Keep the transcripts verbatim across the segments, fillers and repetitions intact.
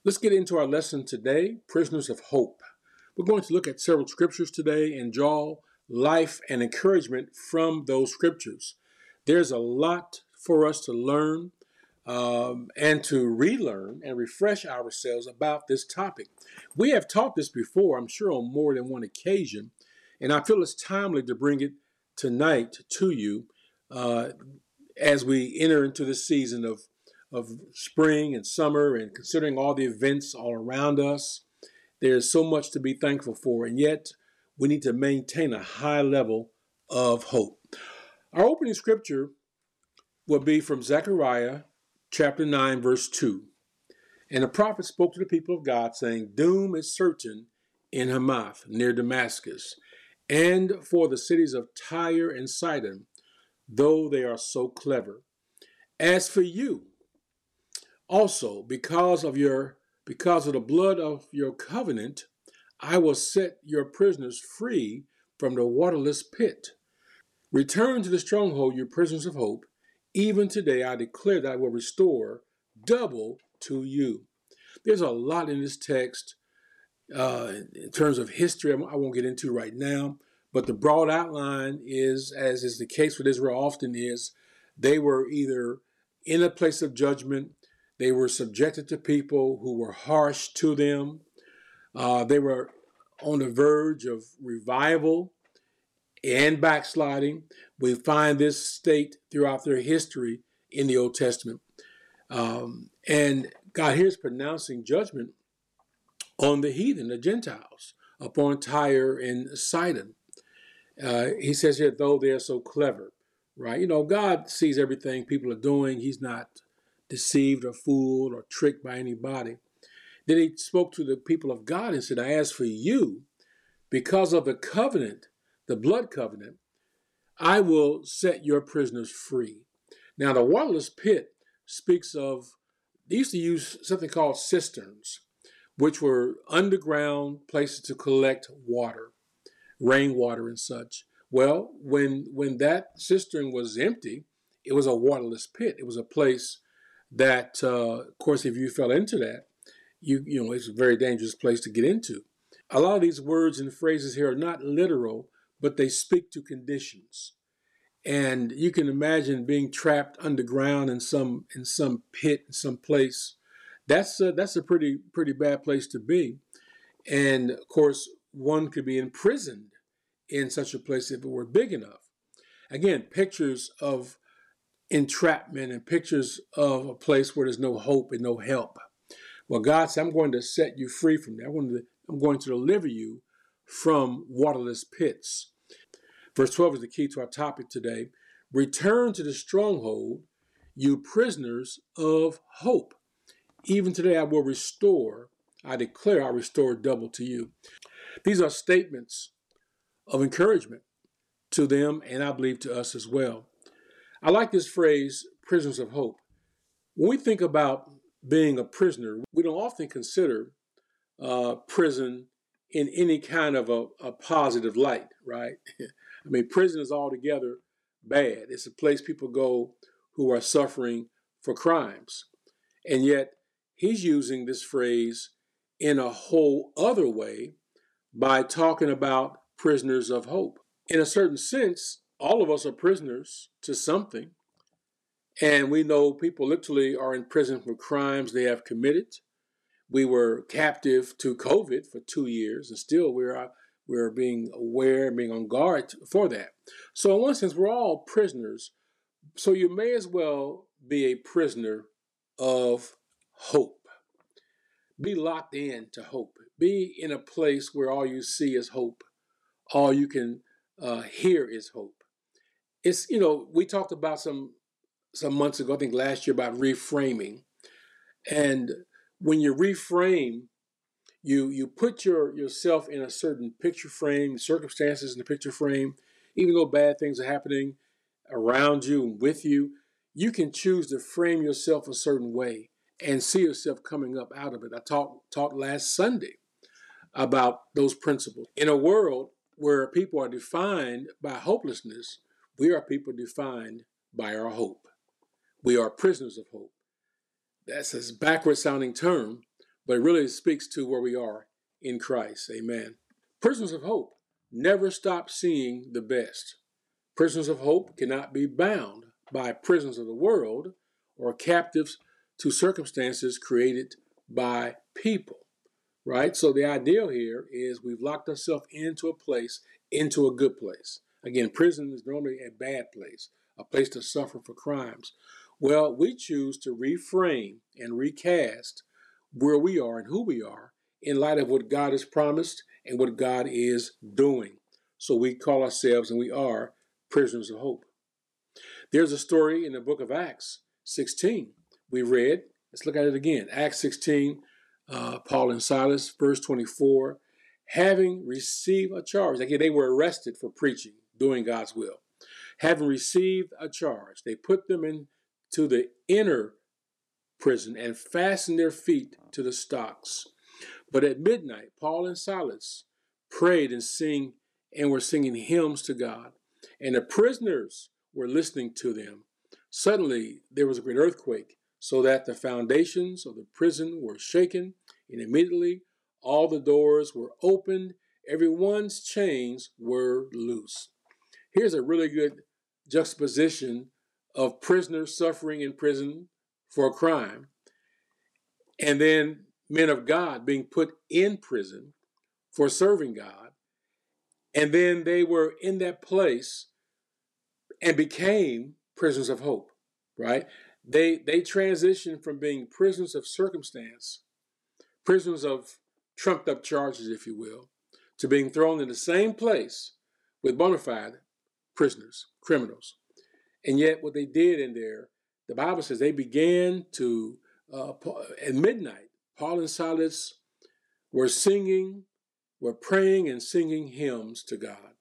Let's get into our lesson today, Prisoners of Hope. We're going to look at several scriptures today and draw life and encouragement from those scriptures. There's a lot for us to learn um, and to relearn and refresh ourselves about this topic. We have taught this before, I'm sure, on more than one occasion, and I feel it's timely to bring it tonight to you uh, as we enter into the season of of spring and summer, and considering all the events all around us. There's so much to be thankful for, and yet we need to maintain a high level of hope. Our opening scripture will be from Zechariah chapter nine, verse two. And the prophet spoke to the people of God, saying, "Doom is certain in Hamath, near Damascus, and for the cities of Tyre and Sidon, though they are so clever. As for you, also, because of your because of the blood of your covenant, I will set your prisoners free from the waterless pit. Return to the stronghold, you prisoners of hope. Even today I declare that I will restore double to you." There's a lot in this text uh, in terms of history I won't get into right now, but the broad outline is, as is the case with Israel often is, they were either in a place of judgment. They were subjected to people who were harsh to them. Uh, they were on the verge of revival and backsliding. We find this state throughout their history in the Old Testament. Um, and God here is pronouncing judgment on the heathen, the Gentiles, upon Tyre and Sidon. Uh, he says here, though they are so clever, right? You know, God sees everything people are doing. He's not deceived or fooled or tricked by anybody. Then he spoke to the people of God and said, "As for you, because of the covenant, the blood covenant, I will set your prisoners free." Now, the waterless pit speaks of, they used to use something called cisterns, which were underground places to collect water, rainwater and such. Well, when when that cistern was empty, it was a waterless pit. It was a place that, uh, of course, if you fell into that, you you know, it's a very dangerous place to get into. A lot of these words and phrases here are not literal, but they speak to conditions. And you can imagine being trapped underground in some in some pit, in some place. That's a, that's a pretty pretty bad place to be. And of course, one could be imprisoned in such a place if it were big enough. Again, pictures of entrapment and pictures of a place where there's no hope and no help. Well, God said, "I'm going to set you free from that. I'm going to, I'm going to deliver you from waterless pits." Verse twelve is the key to our topic today. "Return to the stronghold, you prisoners of hope. Even today I will restore, I declare I restore double to you." These are statements of encouragement to them, and I believe to us as well. I like this phrase, prisoners of hope. When we think about being a prisoner, we don't often consider uh, prison in any kind of a, a positive light, right? I mean, prison is altogether bad. It's a place people go who are suffering for crimes. And yet, he's using this phrase in a whole other way by talking about prisoners of hope. In a certain sense, all of us are prisoners to something. And we know people literally are in prison for crimes they have committed. We were captive to COVID for two years, and still we're we're being aware and being on guard for that. So in one sense, we're all prisoners. So you may as well be a prisoner of hope. Be locked in to hope. Be in a place where all you see is hope. All you can uh, hear is hope. It's, you know, we talked about some some months ago, I think last year, about reframing. And when you reframe, you you put your yourself in a certain picture frame, circumstances in the picture frame, even though bad things are happening around you and with you, you can choose to frame yourself a certain way and see yourself coming up out of it. I talked talked last Sunday about those principles. In a world where people are defined by hopelessness, we are people defined by our hope. We are prisoners of hope. That's a backward sounding term, but it really speaks to where we are in Christ. Amen. Prisoners of hope never stop seeing the best. Prisoners of hope cannot be bound by prisons of the world or captives to circumstances created by people, right? So the ideal here is we've locked ourselves into a place, into a good place. Again, prison is normally a bad place, a place to suffer for crimes. Well, we choose to reframe and recast where we are and who we are in light of what God has promised and what God is doing. So we call ourselves, and we are, prisoners of hope. There's a story in the book of Acts sixteen we read. Let's look at it again. Acts sixteen, uh, Paul and Silas, verse twenty-four, having received a charge. Again, they were arrested for preaching, doing God's will. Having received a charge, they put them into the inner prison and fastened their feet to the stocks. But at midnight, Paul and Silas prayed and sing and were singing hymns to God, and the prisoners were listening to them. Suddenly, there was a great earthquake, so that the foundations of the prison were shaken, and immediately all the doors were opened, everyone's chains were loose. Here's a really good juxtaposition of prisoners suffering in prison for a crime, and then men of God being put in prison for serving God. And then they were in that place and became prisoners of hope, right? They they transitioned from being prisoners of circumstance, prisoners of trumped up charges, if you will, to being thrown in the same place with bona fide prisoners, criminals. And yet what they did in there, the Bible says they began to, uh, at midnight, Paul and Silas were singing, were praying and singing hymns to God.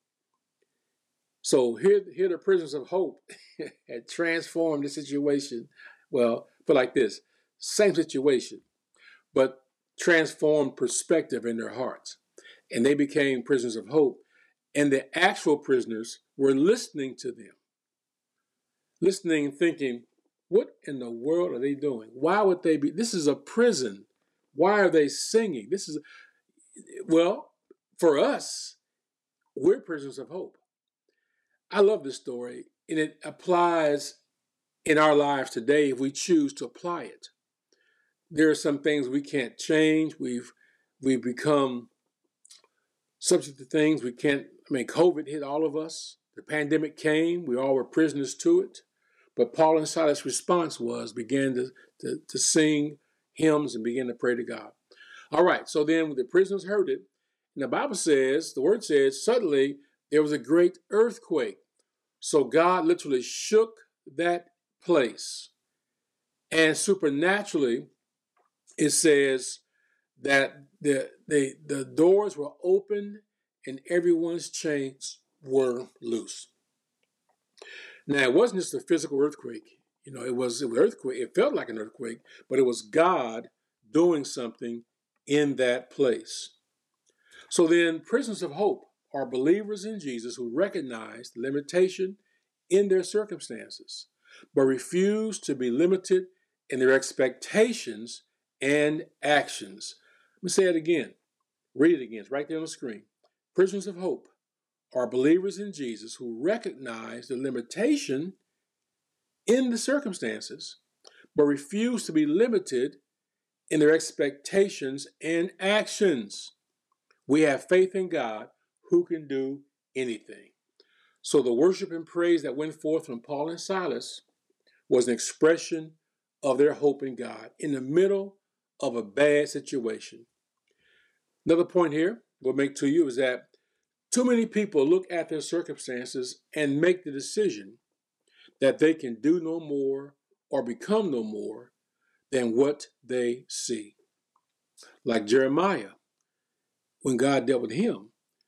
So here, here the prisoners of hope had transformed the situation. Well, but like this, same situation, but transformed perspective in their hearts. And they became prisoners of hope. And the actual prisoners were listening to them. Listening and thinking, what in the world are they doing? Why would they be? This is a prison. Why are they singing? This is, well, for us, we're prisoners of hope. I love this story, and it applies in our lives today if we choose to apply it. There are some things we can't change. We've we've become subject to things we can't. I mean, COVID hit all of us. The pandemic came. We all were prisoners to it. But Paul and Silas' response was began to, to, to sing hymns and begin to pray to God. All right, so then the prisoners heard it. And the Bible says, the word says, suddenly there was a great earthquake. So God literally shook that place. And supernaturally, it says that the, the, the doors were opened and everyone's chains were loose. Now, it wasn't just a physical earthquake. You know, it was an earthquake. It felt like an earthquake, but it was God doing something in that place. So then, prisoners of hope are believers in Jesus who recognize the limitation in their circumstances, but refuse to be limited in their expectations and actions. Let me say it again. Read it again. It's right there on the screen. Prisoners of hope are believers in Jesus who recognize the limitation in the circumstances, but refuse to be limited in their expectations and actions. We have faith in God who can do anything. So the worship and praise that went forth from Paul and Silas was an expression of their hope in God in the middle of a bad situation. Another point here we'll make to you is that too many people look at their circumstances and make the decision that they can do no more or become no more than what they see. Like Jeremiah, when God dealt with him,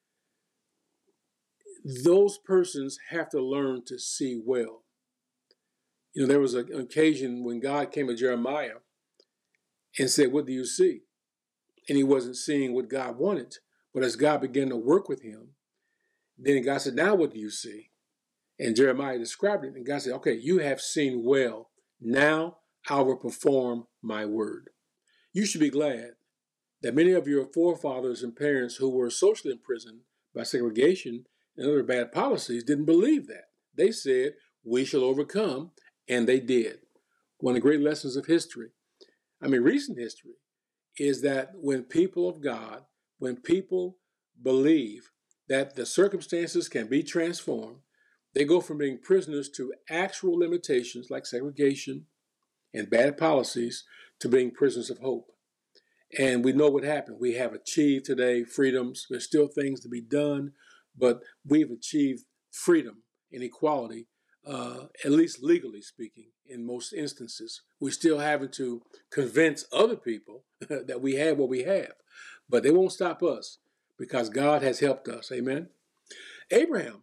those persons have to learn to see well. You know, there was an occasion when God came to Jeremiah and said, "What do you see?" And he wasn't seeing what God wanted. But as God began to work with him, then God said, "Now what do you see?" And Jeremiah described it. And God said, "Okay, you have seen well. Now I will perform my word." You should be glad that many of your forefathers and parents who were socially imprisoned by segregation and other bad policies didn't believe that. They said, we shall overcome, and they did. One of the great lessons of history, I mean recent history, is that when people of God, when people believe that the circumstances can be transformed, they go from being prisoners to actual limitations like segregation and bad policies to being prisoners of hope. And we know what happened. We have achieved today freedoms. There's still things to be done, but we've achieved freedom and equality, uh, at least legally speaking, in most instances. We're still having to convince other people that we have what we have, but they won't stop us because God has helped us. Amen. Abraham.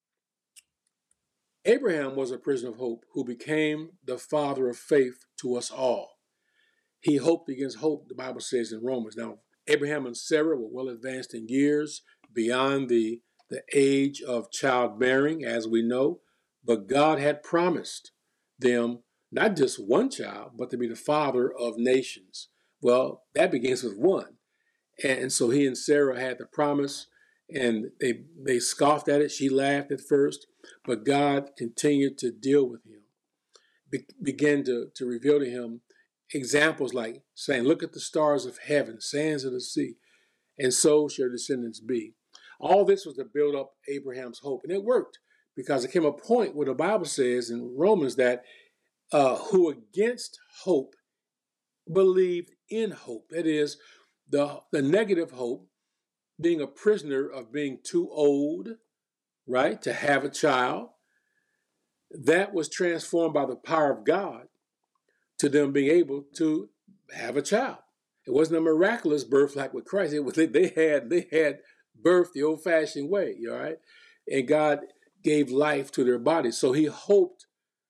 Abraham was a prisoner of hope who became the father of faith to us all. He hoped against hope, the Bible says in Romans. Now, Abraham and Sarah were well advanced in years, beyond the, the age of childbearing, as we know, but God had promised them not just one child, but to be the father of nations. Well, that begins with one. And so he and Sarah had the promise, and they they scoffed at it. She laughed at first, but God continued to deal with him, Be, began to, to reveal to him examples like saying, look at the stars of heaven, sands of the sea, and so shall your descendants be. All this was to build up Abraham's hope, and it worked because there came a point where the Bible says in Romans that uh, who against hope believed in hope. That is, the, the negative hope, being a prisoner of being too old, right, to have a child, that was transformed by the power of God to them being able to have a child. It wasn't a miraculous birth like with Christ. It was they, they had they had birth the old-fashioned way, all right? And God gave life to their bodies. So he hoped,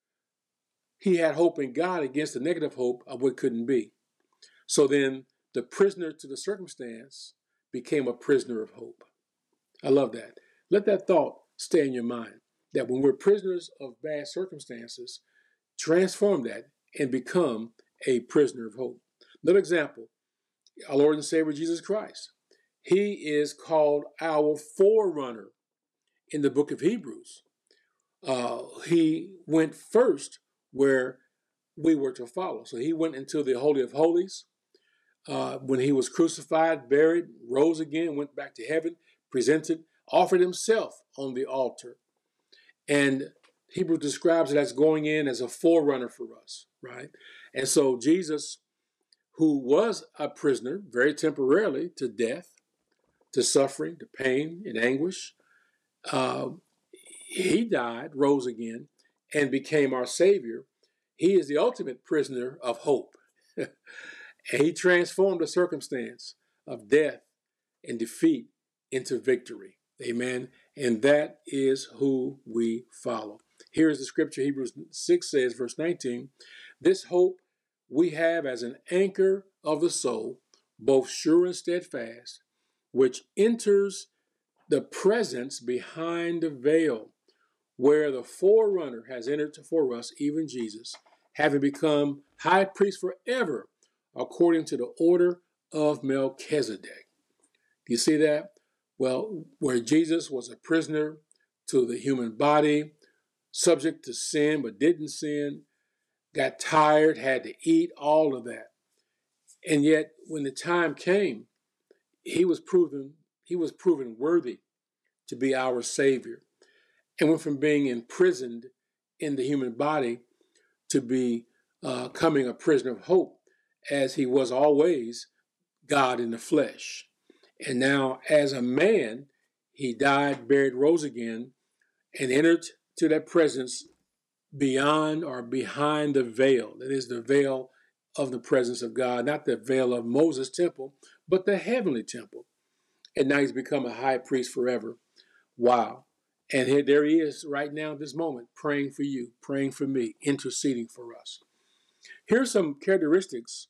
he had hope in God against the negative hope of what couldn't be. So then the prisoner to the circumstance became a prisoner of hope. I love that. Let that thought stay in your mind, that when we're prisoners of bad circumstances, transform that and become a prisoner of hope. Another example, our Lord and Savior Jesus Christ. He is called our forerunner in the book of Hebrews. Uh, he went first where we were to follow. So he went into the Holy of Holies uh, when he was crucified, buried, rose again, went back to heaven, presented, offered himself on the altar. And Hebrews describes it as going in as a forerunner for us, right? And so Jesus, who was a prisoner very temporarily to death, to suffering, to pain and anguish, uh, he died, rose again, and became our Savior. He is the ultimate prisoner of hope. And he transformed the circumstance of death and defeat into victory. Amen. And that is who we follow. Here is the scripture, Hebrews six says, verse nineteen, this hope we have as an anchor of the soul, both sure and steadfast, which enters the presence behind the veil, where the forerunner has entered for us, even Jesus, having become high priest forever, according to the order of Melchizedek. Do you see that? Well, where Jesus was a prisoner to the human body, subject to sin but didn't sin, got tired, had to eat, all of that. And yet, when the time came, he was proven he was proven worthy to be our Savior, and went from being imprisoned in the human body to be uh, coming a prisoner of hope, as he was always God in the flesh. And now, as a man, he died, buried, rose again, and entered to that presence beyond or behind the veil. That is the veil of the presence of God, not the veil of Moses' temple, but the heavenly temple. And now he's become a high priest forever. Wow. And here, there he is right now at this moment, praying for you, praying for me, interceding for us. Here's some characteristics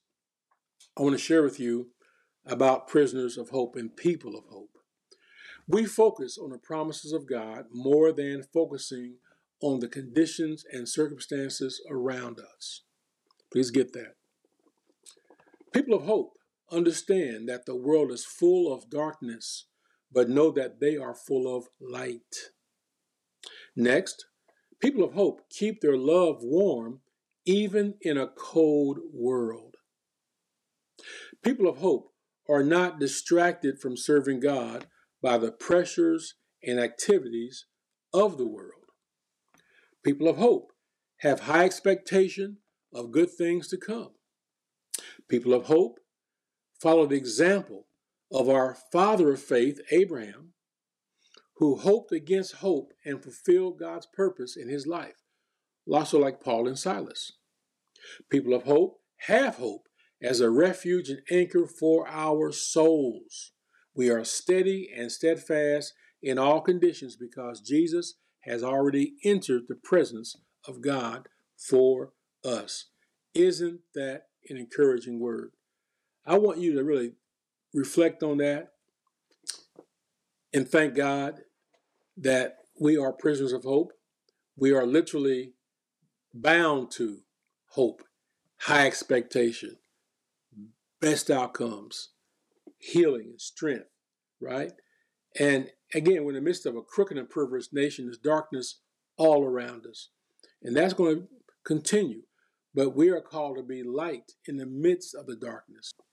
I want to share with you about prisoners of hope and people of hope. We focus on the promises of God more than focusing on the conditions and circumstances around us. Please get that. People of hope understand that the world is full of darkness, but know that they are full of light. Next, people of hope keep their love warm even in a cold world. People of hope are not distracted from serving God by the pressures and activities of the world. People of hope have high expectation of good things to come. People of hope follow the example of our father of faith, Abraham, who hoped against hope and fulfilled God's purpose in his life, also like Paul and Silas. People of hope have hope as a refuge and anchor for our souls. We are steady and steadfast in all conditions because Jesus has already entered the presence of God for us. Isn't that an encouraging word? I want you to really reflect on that and thank God that we are prisoners of hope. We are literally bound to hope, high expectation, best outcomes, healing and strength, right? And again, we're in the midst of a crooked and perverse nation. There's darkness all around us. And that's going to continue. But we are called to be light in the midst of the darkness.